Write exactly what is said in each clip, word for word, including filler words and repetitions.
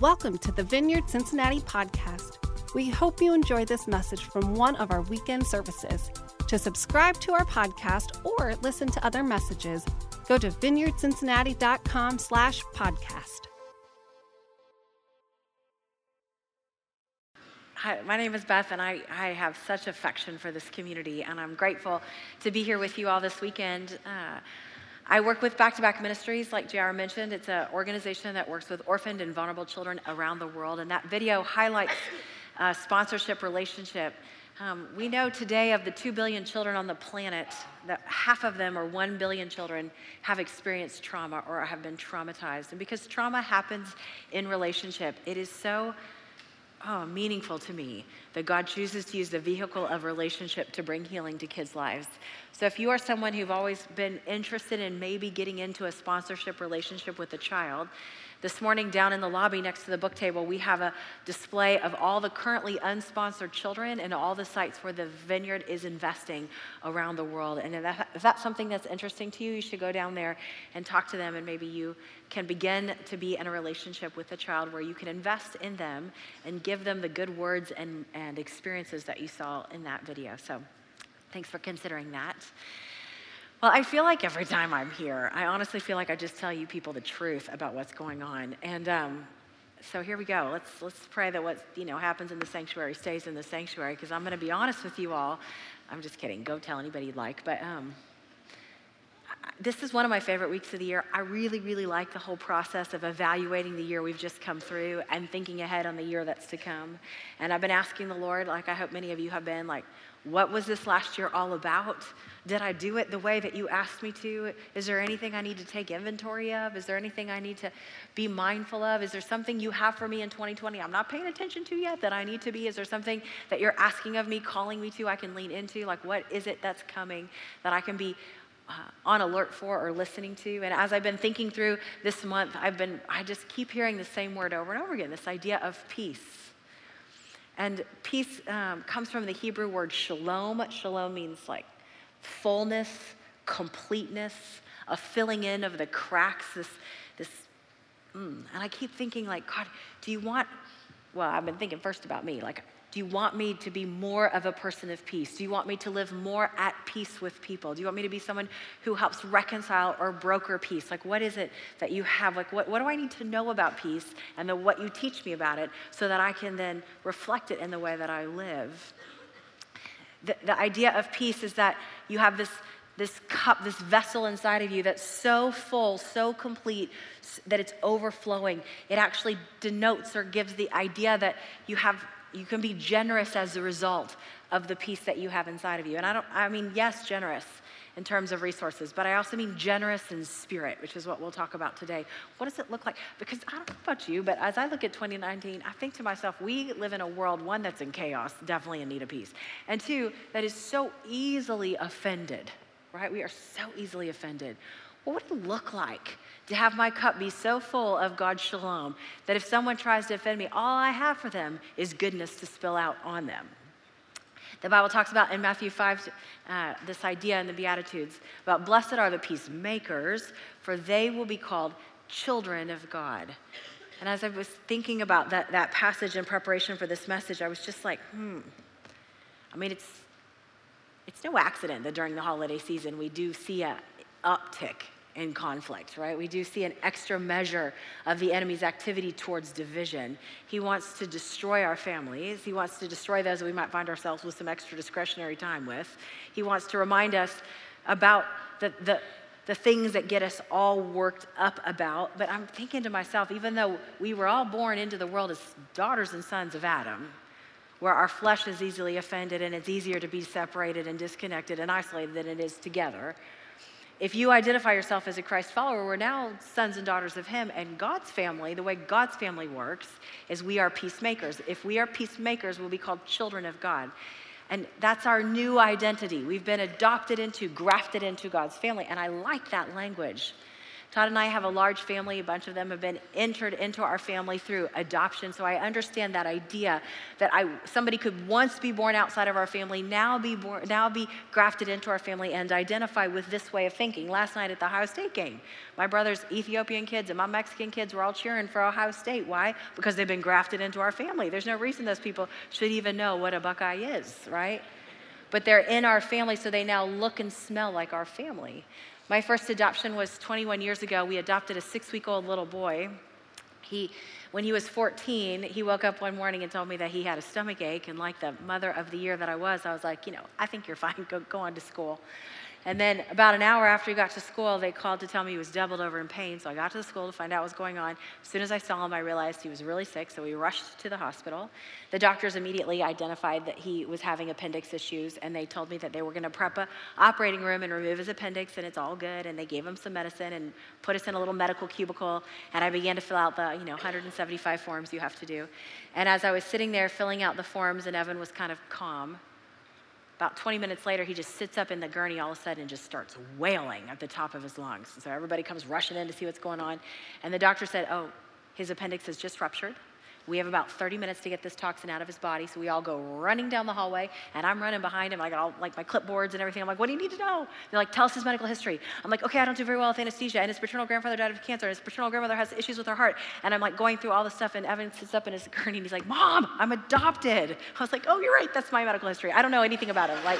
Welcome to the Vineyard Cincinnati podcast. We hope you enjoy this message from one of our weekend services. To subscribe to our podcast or listen to other messages, go to vineyardcincinnati.com slash podcast. Hi, my name is Beth, and I, I have such affection for this community, and I'm grateful to be here with you all this weekend. Uh, I work with Back to Back Ministries, like J R mentioned. It's an organization that works with orphaned and vulnerable children around the world, and that video highlights uh, sponsorship relationship. Um, we know today of the two billion children on the planet, that half of them, or one billion children, have experienced trauma or have been traumatized. And because trauma happens in relationship, it is so Oh, meaningful to me that God chooses to use the vehicle of relationship to bring healing to kids' lives. So if you are someone who've always been interested in maybe getting into a sponsorship relationship with a child, this morning down in the lobby next to the book table, we have a display of all the currently unsponsored children and all the sites where the Vineyard is investing around the world. And if, that, if that's something that's interesting to you, you should go down there and talk to them, and maybe you can begin to be in a relationship with a child where you can invest in them and give them the good words and, and experiences that you saw in that video. So thanks for considering that. Well, I feel like every time I'm here, I honestly feel like I just tell you people the truth about what's going on. And um, so here we go. Let's let's pray that what you know happens in the sanctuary stays in the sanctuary, because I'm going to be honest with you all. I'm just kidding. Go tell anybody you'd like. But um, this is one of my favorite weeks of the year. I really, really like the whole process of evaluating the year we've just come through and thinking ahead on the year that's to come. And I've been asking the Lord, like I hope many of you have been, like, what was this last year all about? Did I do it the way that you asked me to? Is there anything I need to take inventory of? Is there anything I need to be mindful of? Is there something you have for me in twenty twenty I'm not paying attention to yet that I need to be? Is there something that you're asking of me, calling me to, I can lean into? Like, what is it that's coming that I can be uh, on alert for or listening to? And as I've been thinking through this month, I've been, I just keep hearing the same word over and over again, this idea of peace. And peace um, comes from the Hebrew word shalom. Shalom means like fullness, completeness, a filling in of the cracks, this, this, mm. and I keep thinking like, God, do you want, well, I've been thinking first about me, like, do you want me to be more of a person of peace? Do you want me to live more at peace with people? Do you want me to be someone who helps reconcile or broker peace? Like, what is it that you have? Like, what, what do I need to know about peace and the, what you teach me about it so that I can then reflect it in the way that I live? The, the idea of peace is that you have this, this cup, this vessel inside of you that's so full, so complete, that it's overflowing. It actually denotes or gives the idea that you have You can be generous as a result of the peace that you have inside of you. And I don't, I mean, yes, generous in terms of resources, but I also mean generous in spirit, which is what we'll talk about today. What does it look like? Because I don't know about you, but as I look at twenty nineteen, I think to myself, we live in a world, one, that's in chaos, definitely in need of peace, and two, that is so easily offended, right? We are so easily offended. Well, what would it look like to have my cup be so full of God's shalom that if someone tries to offend me, all I have for them is goodness to spill out on them? The Bible talks about in Matthew five, uh, this idea in the Beatitudes about blessed are the peacemakers, for they will be called children of God. And as I was thinking about that, that passage in preparation for this message, I was just like, hmm. I mean, it's, it's no accident that during the holiday season we do see a uptick in conflict, right? We do see an extra measure of the enemy's activity towards division. He wants to destroy our families. He wants to destroy those that we might find ourselves with some extra discretionary time with. He wants to remind us about the, the, the things that get us all worked up about. But I'm thinking to myself, even though we were all born into the world as daughters and sons of Adam, where our flesh is easily offended and it's easier to be separated and disconnected and isolated than it is together, if you identify yourself as a Christ follower, we're now sons and daughters of him, and God's family, the way God's family works, is we are peacemakers. If we are peacemakers, we'll be called children of God. And that's our new identity. We've been adopted into, grafted into God's family, and I like that language. Todd and I have a large family. A bunch of them have been entered into our family through adoption. So I understand that idea that I somebody could once be born outside of our family, now be born, now be grafted into our family and identify with this way of thinking. Last night at the Ohio State game, my brother's Ethiopian kids and my Mexican kids were all cheering for Ohio State. Why? Because they've been grafted into our family. There's no reason those people should even know what a Buckeye is, right? But they're in our family, so they now look and smell like our family. My first adoption was twenty-one years ago. We adopted a six-week-old little boy. He, when he was fourteen, he woke up one morning and told me that he had a stomach ache, and like the mother of the year that I was, I was like, you know, I think you're fine, go, go on to school. And then about an hour after he got to school, they called to tell me he was doubled over in pain. So I got to the school to find out what was going on. As soon as I saw him, I realized he was really sick, so we rushed to the hospital. The doctors immediately identified that he was having appendix issues, and they told me that they were going to prep a operating room and remove his appendix, and it's all good. And they gave him some medicine and put us in a little medical cubicle, and I began to fill out the, you know, one hundred seventy-five forms you have to do. And as I was sitting there filling out the forms, and Evan was kind of calm, about twenty minutes later, he just sits up in the gurney all of a sudden and just starts wailing at the top of his lungs. So everybody comes rushing in to see what's going on. And the doctor said, oh, his appendix has just ruptured. We have about thirty minutes to get this toxin out of his body. So we all go running down the hallway, and I'm running behind him. I got all like my clipboards and everything. I'm like, what do you need to know? They're like, tell us his medical history. I'm like, okay, I don't do very well with anesthesia. And his paternal grandfather died of cancer. And his paternal grandmother has issues with her heart. And I'm like going through all this stuff, and Evan sits up in his gurney, and he's like, Mom, I'm adopted. I was like, oh, you're right. That's my medical history. I don't know anything about him. Like,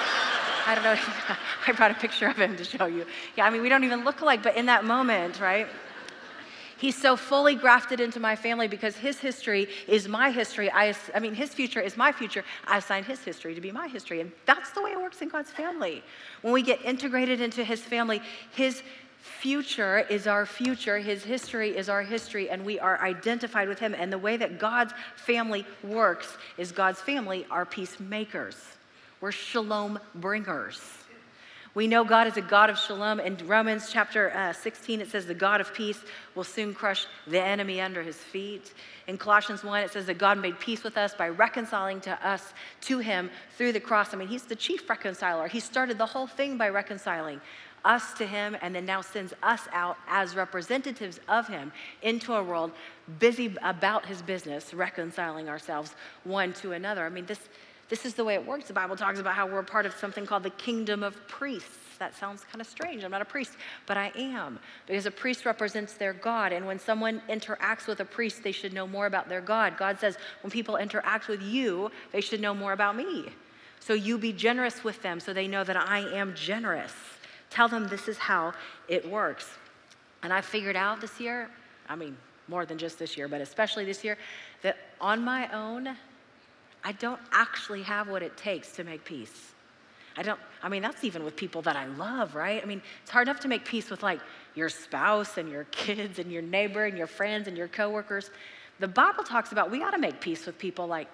I don't know. I brought a picture of him to show you. Yeah, I mean, we don't even look alike, but in that moment, right? He's so fully grafted into my family because his history is my history. I, I mean, his future is my future. I assigned his history to be my history. And that's the way it works in God's family. When we get integrated into his family, his future is our future. His history is our history. And we are identified with him. And the way that God's family works is God's family are peacemakers. We're shalom bringers. We know God is a God of shalom. In Romans chapter uh, sixteen, it says the God of peace will soon crush the enemy under his feet. In Colossians one, it says that God made peace with us by reconciling to us to him through the cross. I mean, he's the chief reconciler. He started the whole thing by reconciling us to him, and then now sends us out as representatives of him into a world busy about his business, reconciling ourselves one to another. I mean, this This is the way it works. The Bible talks about how we're part of something called the kingdom of priests. That sounds kind of strange. I'm not a priest, but I am. Because a priest represents their God. And when someone interacts with a priest, they should know more about their God. God says when people interact with you, they should know more about me. So you be generous with them so they know that I am generous. Tell them this is how it works. And I figured out this year, I mean, more than just this year, but especially this year, that on my own, I don't actually have what it takes to make peace. I don't, I mean, that's even with people that I love, right? I mean, it's hard enough to make peace with like your spouse and your kids and your neighbor and your friends and your coworkers. The Bible talks about we got to make peace with people like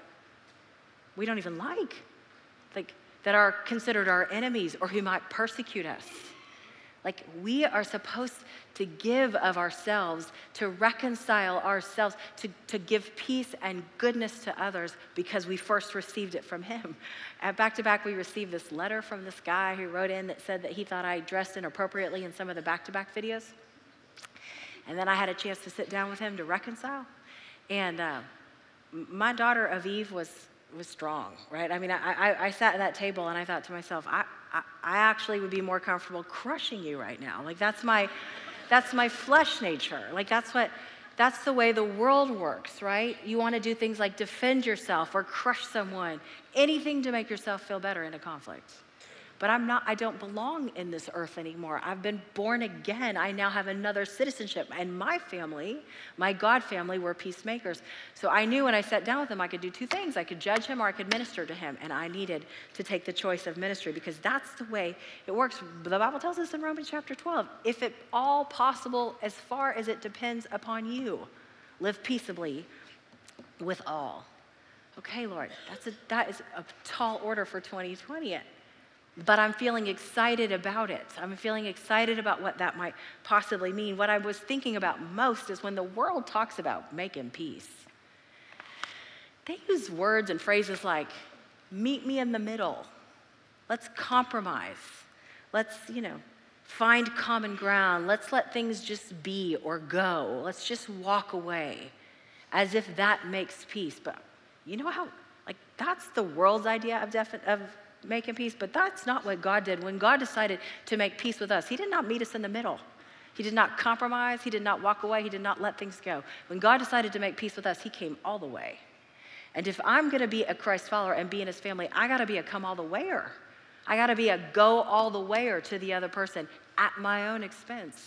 we don't even like, like that are considered our enemies or who might persecute us. Like we are supposed to give of ourselves, to reconcile ourselves, to, to give peace and goodness to others because we first received it from him. At Back to Back, we received this letter from this guy who wrote in that said that he thought I dressed inappropriately in some of the back-to-back videos. And then I had a chance to sit down with him to reconcile. And uh, my daughter, Aviv, was was strong, right? I mean, I, I, I sat at that table and I thought to myself, I, I, I actually would be more comfortable crushing you right now. Like that's my, that's my flesh nature. Like that's what, that's the way the world works, right? You want to do things like defend yourself or crush someone, anything to make yourself feel better in a conflict. But I'm not, I don't belong in this earth anymore. I've been born again. I now have another citizenship. And my family, my God family, were peacemakers. So I knew when I sat down with him, I could do two things. I could judge him or I could minister to him. And I needed to take the choice of ministry because that's the way it works. The Bible tells us in Romans chapter twelve, if it all possible, as far as it depends upon you, live peaceably with all. Okay, Lord, that's a, that is a tall order for twenty twenty. But I'm feeling excited about it. I'm feeling excited about what that might possibly mean. What I was thinking about most is when the world talks about making peace, they use words and phrases like, meet me in the middle. Let's compromise. Let's, you know, find common ground. Let's let things just be or go. Let's just walk away as if that makes peace. But you know how, like, that's the world's idea of, defi- of making peace, but that's not what God did. When God decided to make peace with us, he did not meet us in the middle. He did not compromise. He did not walk away. He did not let things go. When God decided to make peace with us, he came all the way. And if I'm going to be a Christ follower and be in his family, I got to be a come all the wayer. I got to be a go all the wayer to the other person at my own expense.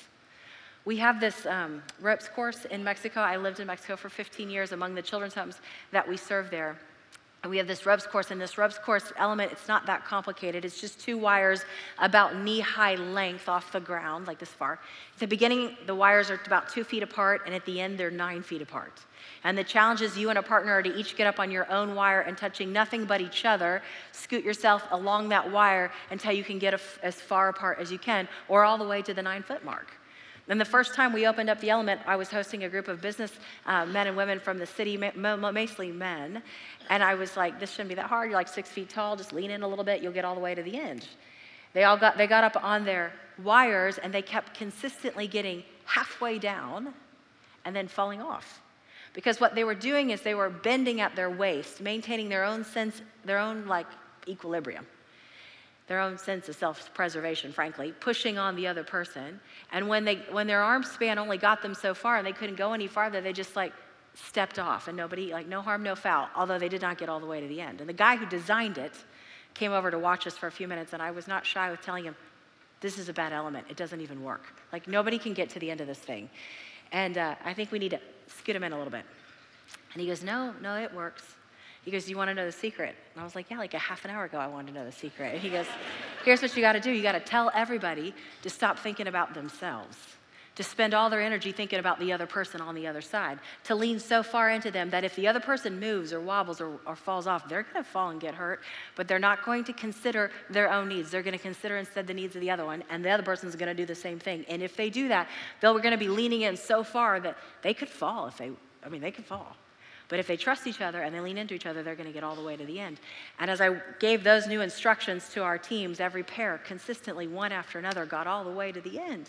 We have this um, ropes course in Mexico. I lived in Mexico for fifteen years among the children's homes that we serve there. And we have this ropes course, and this ropes course element, it's not that complicated. It's just two wires about knee-high length off the ground, like this far. At the beginning, the wires are about two feet apart, and at the end, they're nine feet apart. And the challenge is you and a partner are to each get up on your own wire and touching nothing but each other, scoot yourself along that wire until you can get a, as far apart as you can, or all the way to the nine-foot mark. And the first time we opened up the element, I was hosting a group of business uh, men and women from the city, mostly men, and I was like, this shouldn't be that hard. You're like six feet tall, just lean in a little bit, you'll get all the way to the end. They all got, they got up on their wires, and they kept consistently getting halfway down and then falling off. Because what they were doing is they were bending at their waist, maintaining their own sense, their own like equilibrium, their own sense of self-preservation, frankly, pushing on the other person. And when they, when their arm span only got them so far and they couldn't go any farther, they just like stepped off, and nobody, like no harm, no foul, although they did not get all the way to the end. And the guy who designed it came over to watch us for a few minutes, and I was not shy with telling him, this is a bad element. It doesn't even work. Like nobody can get to the end of this thing. And uh, I think we need to scoot him in a little bit. And he goes, no, no, it works. He goes, do you want to know the secret? And I was like, yeah, like a half an hour ago, I wanted to know the secret. And he goes, here's what you got to do. You got to tell everybody to stop thinking about themselves, to spend all their energy thinking about the other person on the other side, to lean so far into them that if the other person moves or wobbles or, or falls off, they're going to fall and get hurt, but they're not going to consider their own needs. They're going to consider instead the needs of the other one, and the other person's going to do the same thing. And if they do that, they're going to be leaning in so far that they could fall if they, I mean, they could fall. But if they trust each other and they lean into each other, they're going to get all the way to the end. And as I gave those new instructions to our teams, every pair consistently, one after another, got all the way to the end.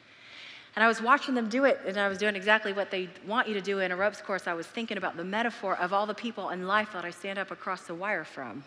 And I was watching them do it, and I was doing exactly what they want you to do in a ropes course. I was thinking about the metaphor of all the people in life that I stand up across the wire from,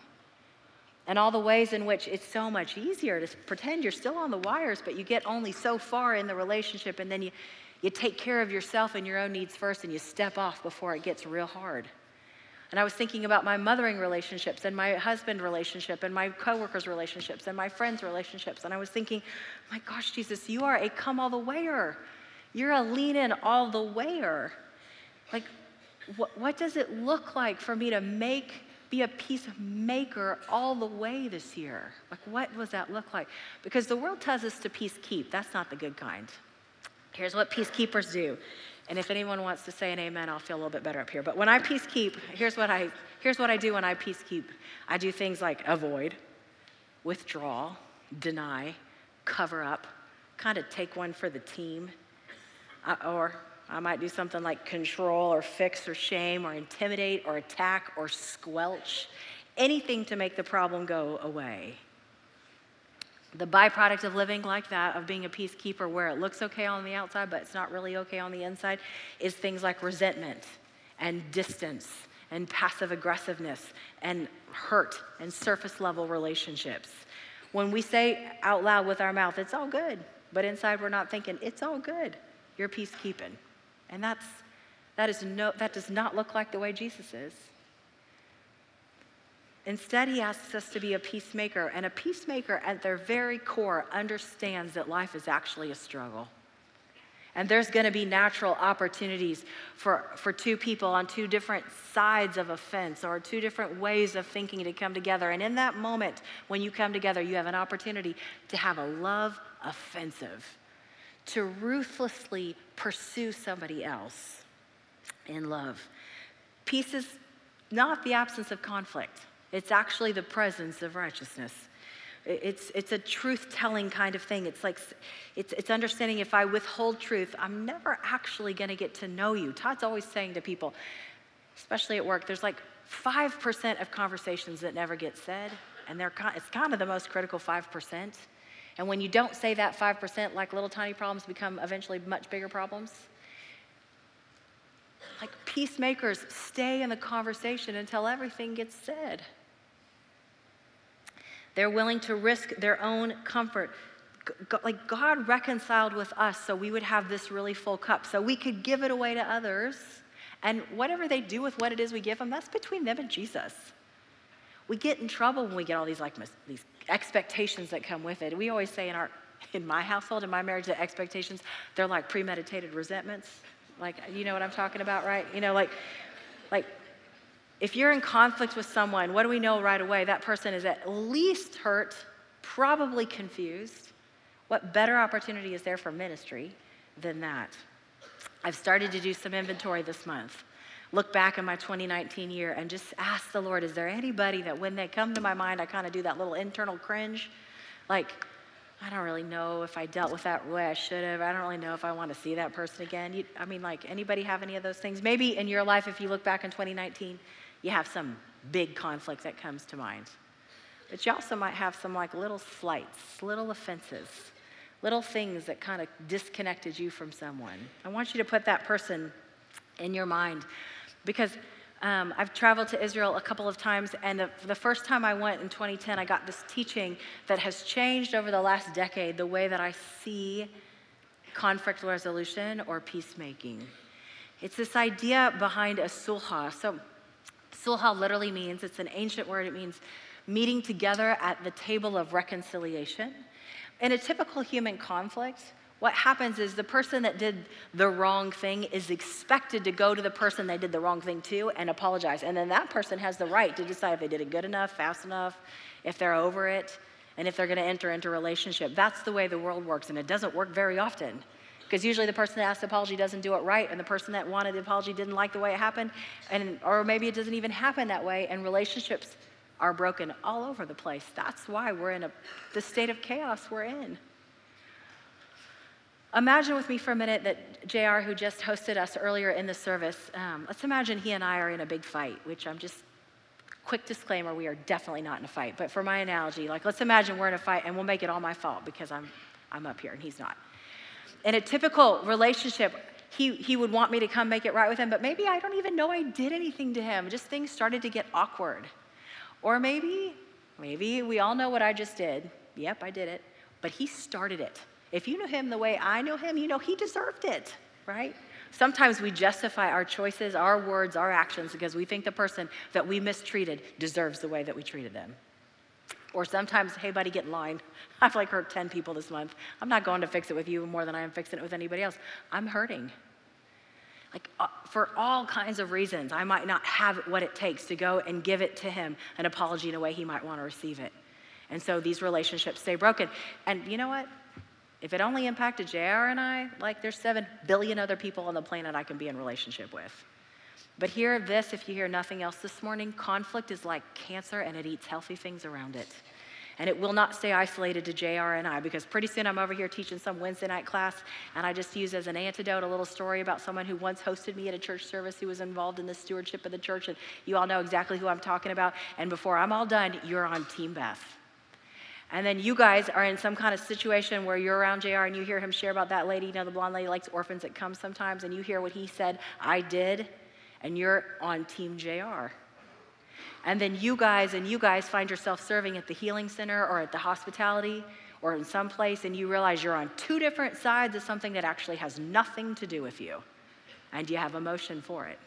and all the ways in which it's so much easier to pretend you're still on the wires, but you get only so far in the relationship, and then you, you take care of yourself and your own needs first, and you step off before it gets real hard. And I was thinking about my mothering relationships and my husband relationship and my coworkers' relationships and my friends' relationships. And I was thinking, my gosh, Jesus, you are a come all the wayer. You're a lean in all the wayer. Like, what, what does it look like for me to make, be a peacemaker all the way this year? Like, what does that look like? Because the world tells us to peace keep. That's not the good kind. Here's what peacekeepers do. And if anyone wants to say an amen, I'll feel a little bit better up here. But when I peacekeep, here's what I, here's what I do when I peacekeep. I do things like avoid, withdraw, deny, cover up, kind of take one for the team. Uh, or I might do something like control or fix or shame or intimidate or attack or squelch. Anything to make the problem go away. The byproduct of living like that, of being a peacekeeper where it looks okay on the outside, but it's not really okay on the inside, is things like resentment and distance and passive aggressiveness and hurt and surface level relationships. When we say out loud with our mouth, it's all good, but inside we're not thinking, it's all good, you're peacekeeping. And that's, that, is no, that does not look like the way Jesus is. Instead, he asks us to be a peacemaker, and a peacemaker at their very core understands that life is actually a struggle. And there's going to be natural opportunities for, for two people on two different sides of a fence or two different ways of thinking to come together. And in that moment, when you come together, you have an opportunity to have a love offensive, to ruthlessly pursue somebody else in love. Peace is not the absence of conflict. It's actually the presence of righteousness. It's, it's a truth-telling kind of thing. It's like, it's, it's understanding if I withhold truth, I'm never actually going to get to know you. Todd's always saying to people, especially at work, there's like five percent of conversations that never get said, and they're, it's kind of the most critical five percent. And when you don't say that five percent, like little tiny problems become eventually much bigger problems. Like peacemakers stay in the conversation until everything gets said. They're willing to risk their own comfort. G- like God reconciled with us so we would have this really full cup, so we could give it away to others. And whatever they do with what it is we give them, that's between them and Jesus. We get in trouble when we get all these like these expectations that come with it. We always say in our, in my household, in my marriage, that expectations, they're like premeditated resentments. Like, you know what I'm talking about, right? You know, like, like if you're in conflict with someone, what do we know right away? That person is at least hurt, probably confused. What better opportunity is there for ministry than that? I've started to do some inventory this month. Look back in my twenty nineteen year and just ask the Lord, is there anybody that when they come to my mind, I kind of do that little internal cringe? Like, I don't really know if I dealt with that the way I should have. I don't really know if I want to see that person again. You, I mean, like, anybody have any of those things? Maybe in your life, if you look back in twenty nineteen, you have some big conflict that comes to mind. But you also might have some like little slights, little offenses, little things that kind of disconnected you from someone. I want you to put that person in your mind, because um, I've traveled to Israel a couple of times, and the, the first time I went in twenty ten, I got this teaching that has changed over the last decade the way that I see conflict resolution or peacemaking. It's this idea behind a sulha. So sulha literally means, it's an ancient word, it means meeting together at the table of reconciliation. In a typical human conflict, what happens is the person that did the wrong thing is expected to go to the person they did the wrong thing to and apologize. And then that person has the right to decide if they did it good enough, fast enough, if they're over it, and if they're going to enter into a relationship. That's the way the world works, and it doesn't work very often. Because usually the person that asked the apology doesn't do it right, and the person that wanted the apology didn't like the way it happened, and or maybe it doesn't even happen that way, and relationships are broken all over the place. That's why we're in a, the state of chaos we're in. Imagine with me for a minute that J R, who just hosted us earlier in the service, um, let's imagine he and I are in a big fight, which I'm just, quick disclaimer, we are definitely not in a fight. But for my analogy, like let's imagine we're in a fight and we'll make it all my fault because I'm, I'm up here and he's not. In a typical relationship, he, he would want me to come make it right with him, but maybe I don't even know I did anything to him. Just things started to get awkward. Or maybe, maybe we all know what I just did. Yep, I did it. But he started it. If you know him the way I know him, you know he deserved it, right? Sometimes we justify our choices, our words, our actions because we think the person that we mistreated deserves the way that we treated them. Or sometimes, hey, buddy, get in line. I've like hurt ten people this month. I'm not going to fix it with you more than I am fixing it with anybody else. I'm hurting. Like uh, for all kinds of reasons, I might not have what it takes to go and give it to him, an apology in a way he might want to receive it. And so these relationships stay broken. And you know what? If it only impacted J R and I, like there's seven billion other people on the planet I can be in relationship with. But hear this, if you hear nothing else this morning, conflict is like cancer and it eats healthy things around it. And it will not stay isolated to J R and I, because pretty soon I'm over here teaching some Wednesday night class, and I just use as an antidote a little story about someone who once hosted me at a church service who was involved in the stewardship of the church, and you all know exactly who I'm talking about. And before I'm all done, you're on Team Beth. And then you guys are in some kind of situation where you're around J R and you hear him share about that lady, you know, the blonde lady likes orphans that comes sometimes, and you hear what he said, I did, and you're on Team J R. And then you guys and you guys find yourself serving at the healing center or at the hospitality or in some place, and you realize you're on two different sides of something that actually has nothing to do with you, and you have emotion for it.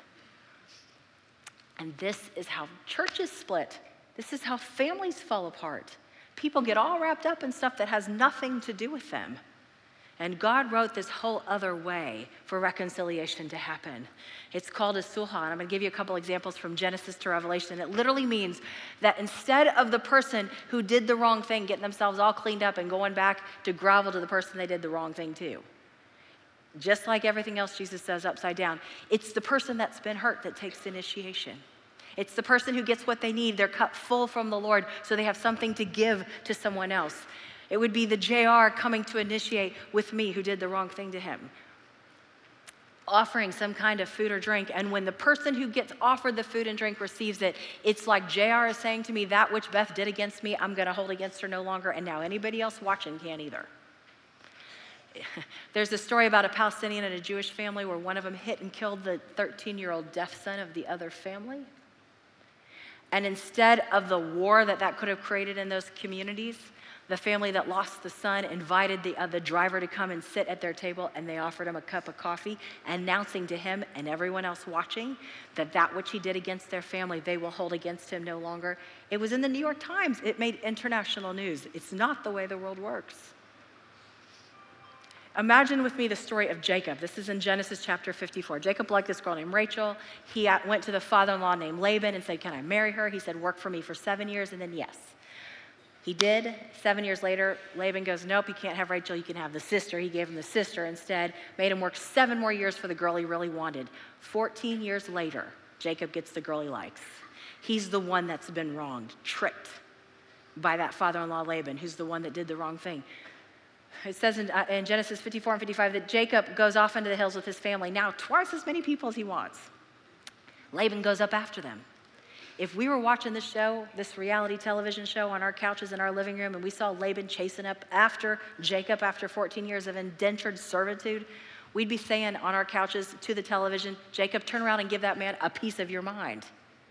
And this is how churches split. This is how families fall apart. People get all wrapped up in stuff that has nothing to do with them. And God wrote this whole other way for reconciliation to happen. It's called a sulha, and I'm going to give you a couple examples from Genesis to Revelation. It literally means that instead of the person who did the wrong thing getting themselves all cleaned up and going back to grovel to the person they did the wrong thing to, just like everything else Jesus says upside down, it's the person that's been hurt that takes the initiation. It's the person who gets what they need, their cup full from the Lord, so they have something to give to someone else. It would be the J R coming to initiate with me who did the wrong thing to him. offering some kind of food or drink. And when the person who gets offered the food and drink receives it, it's like J R is saying to me, that which Beth did against me, I'm going to hold against her no longer. And now anybody else watching can't either. There's a story about a Palestinian and a Jewish family where one of them hit and killed the thirteen-year-old deaf son of the other family. And instead of the war that that could have created in those communities, the family that lost the son invited the, uh, the driver to come and sit at their table, and they offered him a cup of coffee, announcing to him and everyone else watching that that which he did against their family, they will hold against him no longer. It was in the New York Times. It made international news. It's not the way the world works. Imagine with me the story of Jacob. This is in Genesis chapter fifty-four. Jacob liked this girl named Rachel. He went to the father-in-law named Laban and said, can I marry her? He said, work for me for seven years, and then yes. He did. Seven years later, Laban goes, nope, you can't have Rachel, you can have the sister. He gave him the sister instead, made him work seven more years for the girl he really wanted. fourteen years later, Jacob gets the girl he likes. He's the one that's been wronged, tricked by that father-in-law Laban, who's the one that did the wrong thing. It says in, uh, in Genesis fifty-four and fifty-five that Jacob goes off into the hills with his family, now twice as many people as he wants. Laban goes up after them. If we were watching this show, this reality television show on our couches in our living room, and we saw Laban chasing up after Jacob after fourteen years of indentured servitude, we'd be saying on our couches to the television, Jacob, turn around and give that man a piece of your mind.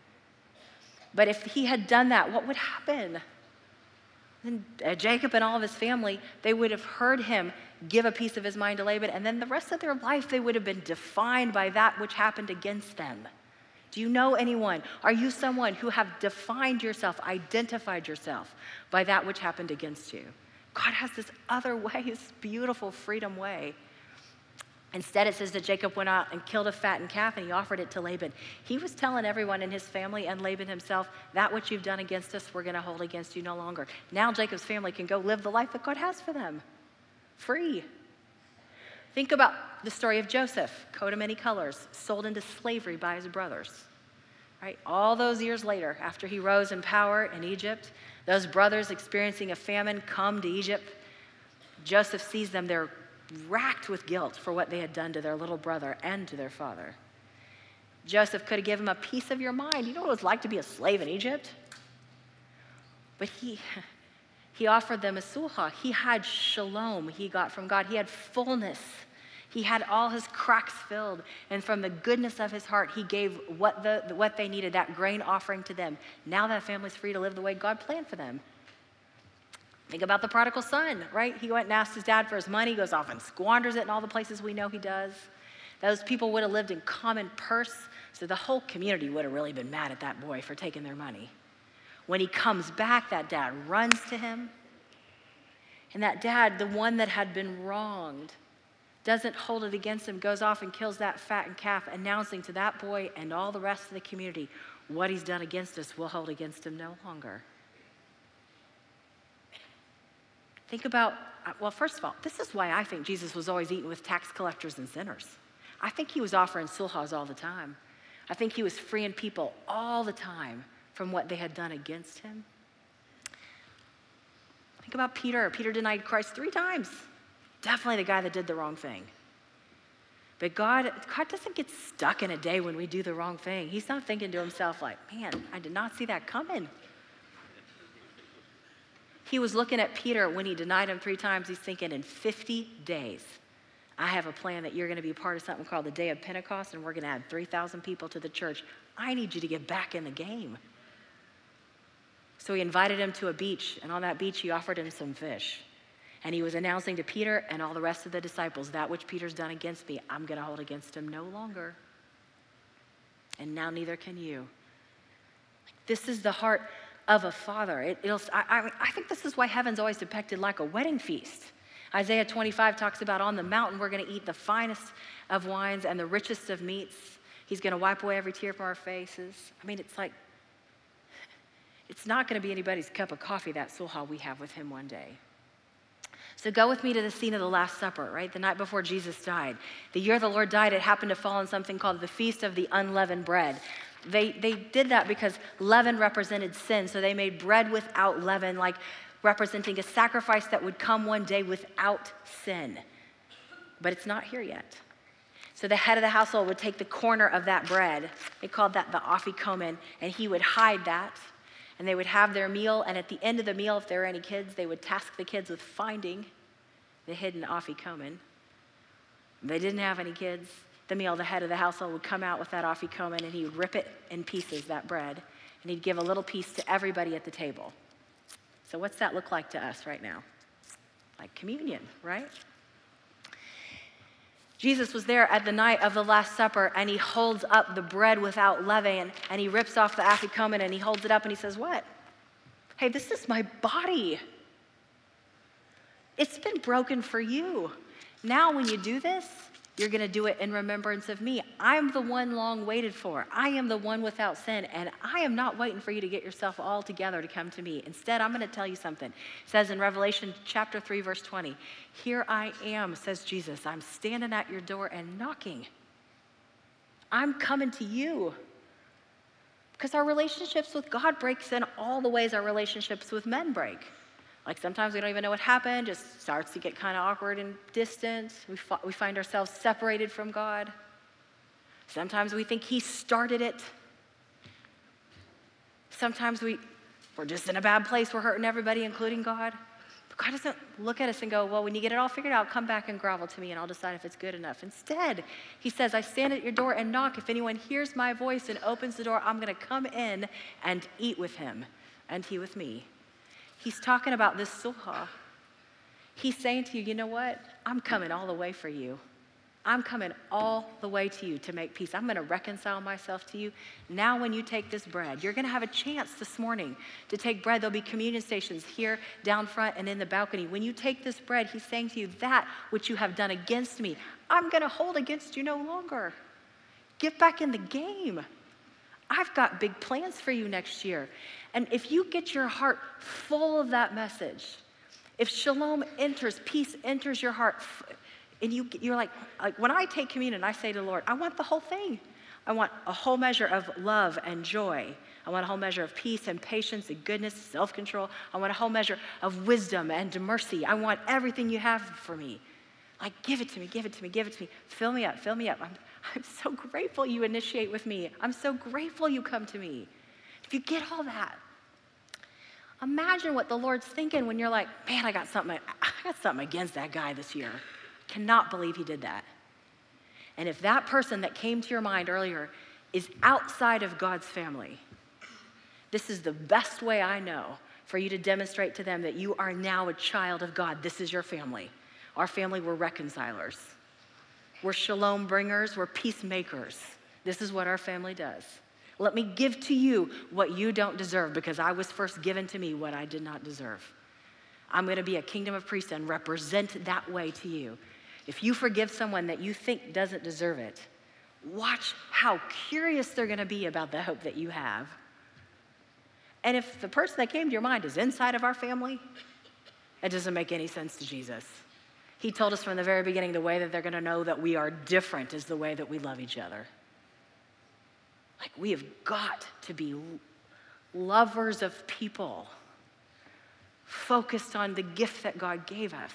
But if he had done that, what would happen? Then uh, Jacob and all of his family, they would have heard him give a piece of his mind to Laban, and then the rest of their life, they would have been defined by that which happened against them. Do you know anyone? Are you someone who have defined yourself, identified yourself by that which happened against you? God has this other way, this beautiful freedom way. Instead, it says that Jacob went out and killed a fattened calf, and he offered it to Laban. He was telling everyone in his family and Laban himself, that which you've done against us, we're going to hold against you no longer. Now Jacob's family can go live the life that God has for them, free. Think about the story of Joseph, coat of many colors, sold into slavery by his brothers. Right? All those years later, after he rose in power in Egypt, those brothers experiencing a famine come to Egypt. Joseph sees them, they're racked with guilt for what they had done to their little brother and to their father. Joseph could have given him a piece of your mind. You know what it was like to be a slave in Egypt? But he, he offered them a sulha. He had shalom he got from God. He had fullness. He had all his cracks filled. And from the goodness of his heart, he gave what, the, what they needed, that grain offering to them. Now that family's free to live the way God planned for them. Think about the prodigal son, right? He went and asked his dad for his money, goes off and squanders it in all the places we know he does. Those people would have lived in common purse, so the whole community would have really been mad at that boy for taking their money. When he comes back, that dad runs to him. And that dad, the one that had been wronged, doesn't hold it against him, goes off and kills that fattened calf, announcing to that boy and all the rest of the community, what he's done against us, we'll hold against him no longer. Think about, well, first of all, this is why I think Jesus was always eating with tax collectors and sinners. I think he was offering sulhas all the time. I think he was freeing people all the time from what they had done against him. Think about Peter. Peter denied Christ three times. Definitely the guy that did the wrong thing. But God, God doesn't get stuck in a day when we do the wrong thing. He's not thinking to himself like, man, I did not see that coming. He was looking at Peter when he denied him three times. He's thinking, in fifty days, I have a plan that you're going to be a part of something called the Day of Pentecost, and we're going to add three thousand people to the church. I need you to get back in the game. So he invited him to a beach, and on that beach, he offered him some fish. And he was announcing to Peter and all the rest of the disciples, that which Peter's done against me, I'm going to hold against him no longer. And now neither can you. This is the heart of a father. It, it'll, I, I, I think this is why heaven's always depicted like a wedding feast. Isaiah twenty-five talks about on the mountain we're going to eat the finest of wines and the richest of meats. He's going to wipe away every tear from our faces. I mean, it's like, it's not going to be anybody's cup of coffee, that sulha we have with him one day. So go with me to the scene of the Last Supper, right? The night before Jesus died. The year the Lord died, it happened to fall on something called the Feast of the Unleavened Bread. They, they did that because leaven represented sin, so they made bread without leaven, like representing a sacrifice that would come one day without sin. But it's not here yet. So the head of the household would take the corner of that bread. They called that the afikomen, and he would hide that. And they would have their meal, and at the end of the meal, if there were any kids, they would task the kids with finding the hidden afikomen. If they didn't have any kids, the meal, the head of the household would come out with that afikomen, and he would rip it in pieces, that bread, and he'd give a little piece to everybody at the table. So what's that look like to us right now? Like communion, right? Jesus was there at the night of the Last Supper, and he holds up the bread without leaven, and he rips off the afikomen, and he holds it up, and he says, what? Hey, this is my body. It's been broken for you. Now when you do this, you're going to do it in remembrance of me. I'm the one long waited for. I am the one without sin, and I am not waiting for you to get yourself all together to come to me. Instead, I'm going to tell you something. It says in Revelation chapter three, verse twenty, here I am, says Jesus. I'm standing at your door and knocking. I'm coming to you. Because our relationships with God breaks in all the ways our relationships with men break. Like sometimes we don't even know what happened, just starts to get kind of awkward and distant. We, fi- we find ourselves separated from God. Sometimes we think he started it. Sometimes we, we're just in a bad place, we're hurting everybody, including God. But God doesn't look at us and go, well, when you get it all figured out, come back and grovel to me and I'll decide if it's good enough. Instead, he says, I stand at your door and knock. If anyone hears my voice and opens the door, I'm going to come in and eat with him and he with me. He's talking about this suha. He's saying to you, you know what? I'm coming all the way for you. I'm coming all the way to you to make peace. I'm going to reconcile myself to you. Now when you take this bread, you're going to have a chance this morning to take bread. There'll be communion stations here, down front, and in the balcony. When you take this bread, he's saying to you, that which you have done against me, I'm going to hold against you no longer. Get back in the game. I've got big plans for you next year. And if you get your heart full of that message, if shalom enters, peace enters your heart, and you, you're like, like, when I take communion, I say to the Lord, I want the whole thing. I want a whole measure of love and joy. I want a whole measure of peace and patience and goodness, self-control. I want a whole measure of wisdom and mercy. I want everything you have for me. Like, give it to me, give it to me, give it to me. Fill me up, fill me up. I'm, I'm so grateful you initiate with me. I'm so grateful you come to me. If you get all that, imagine what the Lord's thinking when you're like, man, I got something, I got something against that guy this year. Cannot believe he did that. And if that person that came to your mind earlier is outside of God's family, this is the best way I know for you to demonstrate to them that you are now a child of God. This is your family. Our family, we're reconcilers. We're shalom bringers. We're peacemakers. This is what our family does. Let me give to you what you don't deserve because I was first given to me what I did not deserve. I'm going to be a kingdom of priests and represent that way to you. If you forgive someone that you think doesn't deserve it, watch how curious they're going to be about the hope that you have. And if the person that came to your mind is inside of our family, it doesn't make any sense to Jesus. He told us from the very beginning the way that they're going to know that we are different is the way that we love each other. Like, we have got to be lovers of people, focused on the gift that God gave us.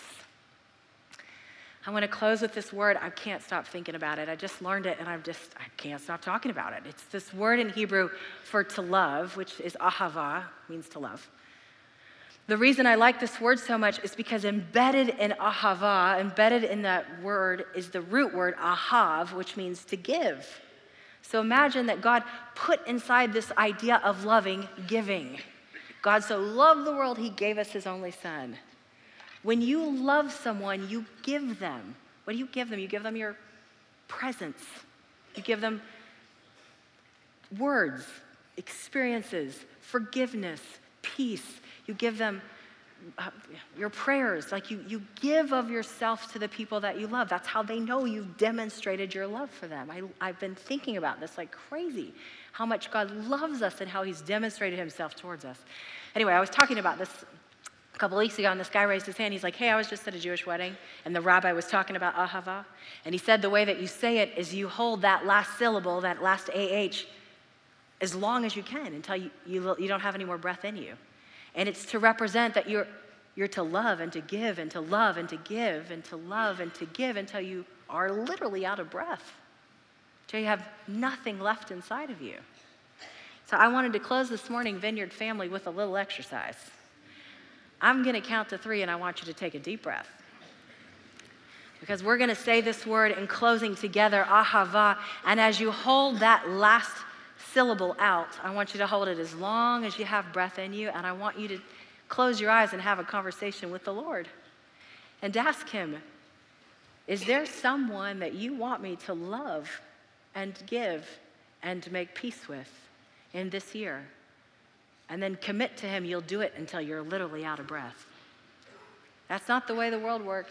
I want to close with this word. I can't stop thinking about it. I just learned it, and I'm just, I can't stop talking about it. It's this word in Hebrew for to love, which is ahava, means to love. The reason I like this word so much is because embedded in ahava, embedded in that word is the root word ahav, which means to give. So imagine that God put inside this idea of loving, giving. God so loved the world, he gave us his only son. When you love someone, you give them. What do you give them? You give them your presence. You give them words, experiences, forgiveness, peace. You give them uh, your prayers. Like you, you give of yourself to the people that you love. That's how they know you've demonstrated your love for them. I, I've been thinking about this like crazy, how much God loves us and how he's demonstrated himself towards us. Anyway, I was talking about this a couple weeks ago, and this guy raised his hand. He's like, hey, I was just at a Jewish wedding, and the rabbi was talking about ahava, and he said the way that you say it is you hold that last syllable, that last ah, as long as you can until you, you, you don't have any more breath in you. And it's to represent that you're, you're to love and to give and to love and to give and to love and to give until you are literally out of breath, till you have nothing left inside of you. So I wanted to close this morning, Vineyard family, with a little exercise. I'm going to count to three, and I want you to take a deep breath. Because we're going to say this word in closing together, ahava, and as you hold that last syllable out, I want you to hold it as long as you have breath in you, and I want you to close your eyes and have a conversation with the Lord and ask him, is there someone that you want me to love and give and make peace with in this year? And then commit to him, you'll do it until you're literally out of breath. That's not the way the world works.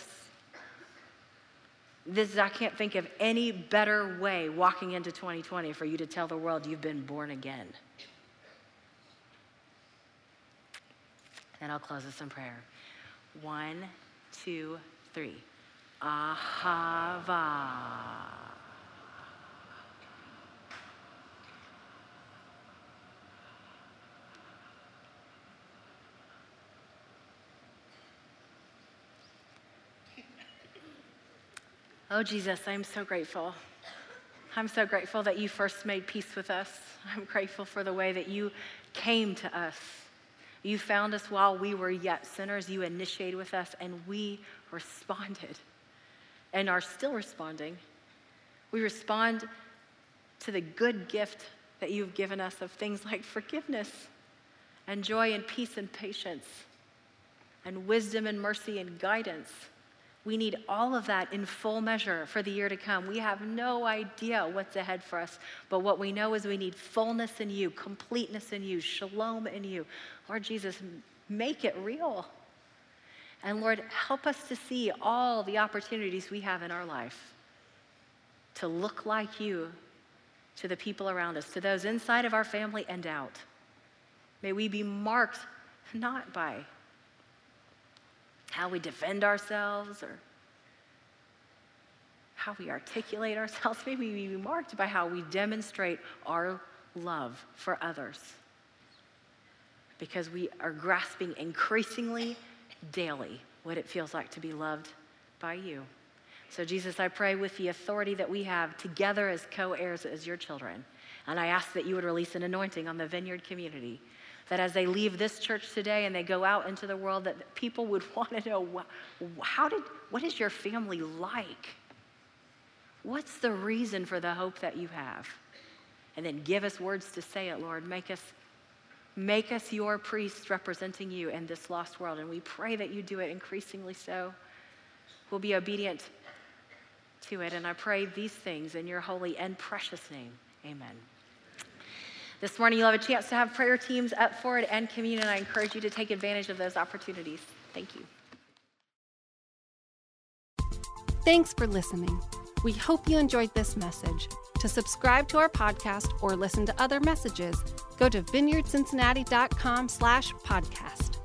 This is, I can't think of any better way walking into twenty twenty for you to tell the world you've been born again. And I'll close this in prayer. One, two, three. Ahava. Oh, Jesus, I'm so grateful. I'm so grateful that you first made peace with us. I'm grateful for the way that you came to us. You found us while we were yet sinners. You initiated with us, and we responded and are still responding. We respond to the good gift that you've given us of things like forgiveness and joy and peace and patience and wisdom and mercy and guidance. We need all of that in full measure for the year to come. We have no idea what's ahead for us, but what we know is we need fullness in you, completeness in you, shalom in you. Lord Jesus, make it real. And Lord, help us to see all the opportunities we have in our life to look like you to the people around us, to those inside of our family and out. May we be marked not by how we defend ourselves or how we articulate ourselves. Maybe we be marked by how we demonstrate our love for others, because we are grasping increasingly daily what it feels like to be loved by you. So Jesus, I pray with the authority that we have together as co-heirs as your children, and I ask that you would release an anointing on the Vineyard community, that as they leave this church today and they go out into the world, that people would want to know, how did, what is your family like? What's the reason for the hope that you have? And then give us words to say it, Lord. Make us, make us your priests representing you in this lost world. And we pray that you do it increasingly so. We'll be obedient to it. And I pray these things in your holy and precious name. Amen. This morning, you'll have a chance to have prayer teams up forward and communion. I encourage you to take advantage of those opportunities. Thank you. Thanks for listening. We hope you enjoyed this message. To subscribe to our podcast or listen to other messages, go to vineyard cincinnati dot com slash podcast.